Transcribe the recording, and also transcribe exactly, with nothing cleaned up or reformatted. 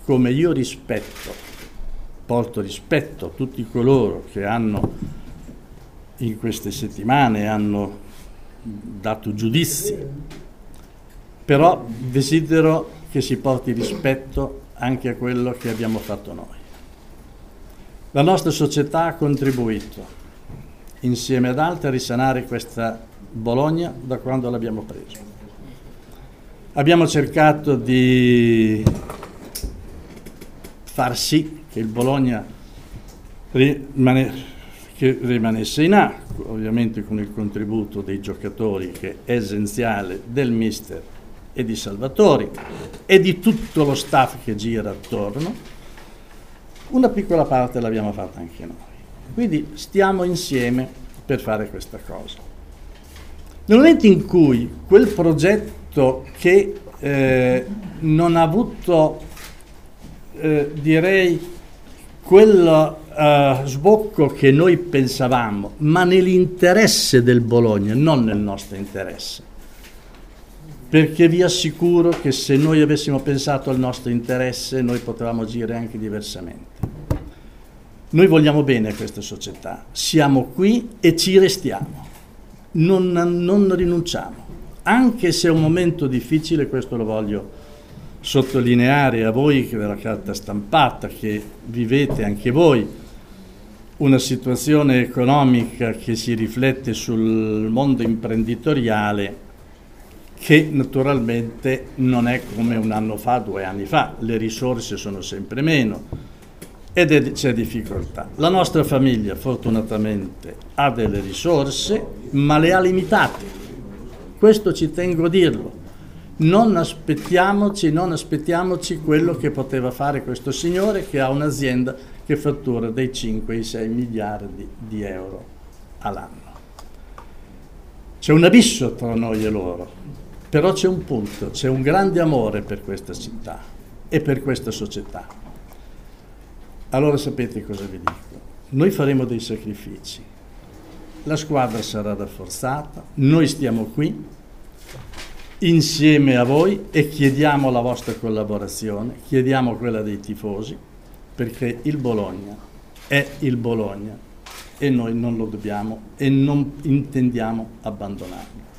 come io rispetto, porto rispetto a tutti coloro che hanno in queste settimane hanno dato giudizi, però desidero che si porti rispetto anche a quello che abbiamo fatto noi. La nostra società ha contribuito, insieme ad altre, a risanare questa Bologna da quando l'abbiamo presa. Abbiamo cercato di far sì che il Bologna rimane, che rimanesse in A, ovviamente con il contributo dei giocatori, che è essenziale, del mister e di Salvatori e di tutto lo staff che gira attorno. Una piccola parte l'abbiamo fatta anche noi. Quindi stiamo insieme per fare questa cosa. Nel momento in cui quel progetto che eh, non ha avuto, eh, direi, quel uh, sbocco che noi pensavamo, ma nell'interesse del Bologna, non nel nostro interesse, perché vi assicuro che se noi avessimo pensato al nostro interesse noi potevamo agire anche diversamente. Noi vogliamo bene a questa società, siamo qui e ci restiamo, non, non rinunciamo, anche se è un momento difficile, questo lo voglio sottolineare a voi della carta stampata, che vivete anche voi una situazione economica che si riflette sul mondo imprenditoriale, che naturalmente non è come un anno fa, due anni fa, le risorse sono sempre meno ed c'è difficoltà. La nostra famiglia fortunatamente ha delle risorse, ma le ha limitate, questo ci tengo a dirlo. Non aspettiamoci, non aspettiamoci quello che poteva fare questo signore che ha un'azienda che fattura dai cinque ai sei miliardi di euro all'anno. C'è un abisso tra noi e loro, però c'è un punto, c'è un grande amore per questa città e per questa società. Allora sapete cosa vi dico? Noi faremo dei sacrifici, la squadra sarà rafforzata, noi stiamo qui insieme a voi e chiediamo la vostra collaborazione, chiediamo quella dei tifosi, perché il Bologna è il Bologna e noi non lo dobbiamo e non intendiamo abbandonarlo.